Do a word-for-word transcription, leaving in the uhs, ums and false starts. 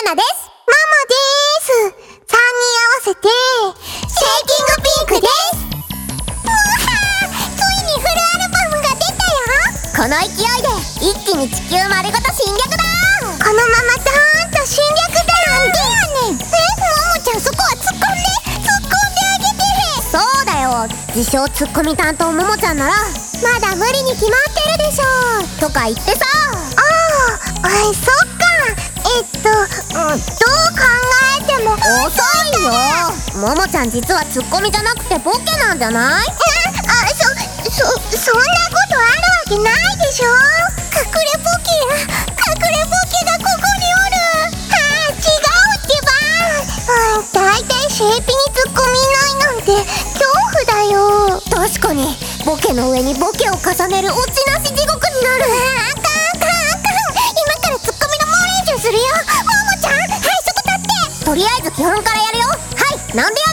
ナです。 ママでーす。さんにん合わせてシェイキングピンクです。うわー、ついにフルアルバムが出たよ。 この勢いで一気に地球丸ごと侵略だ。 このままドーンと侵略だ。 なんでやねん。 え、ももちゃんそこは突っ込んで突っ込んであげて。 そうだよ、自称ツッコミ担当ももちゃんならまだ無理に決まってるでしょとか言ってさ。 あー、あい、そっか。えっと、うん、どう考えても遅いよ。ももちゃん実はツッコミじゃなくてボケなんじゃない？ あ、そ、そ、そんなことあるわけないでしょ。隠れボケや、隠れボケがここにおる。はあ、違うってば。うん、だいたいシェイピにツッコミいないなんて恐怖だよ。 確かにボケの上にボケを重ねるオチなし地獄になる。 あかんあかんあかん。今からツッコミの猛練習するよ。ももちゃん、はい、そこ立って。 とりあえず基本からやるよ。はい、なんでや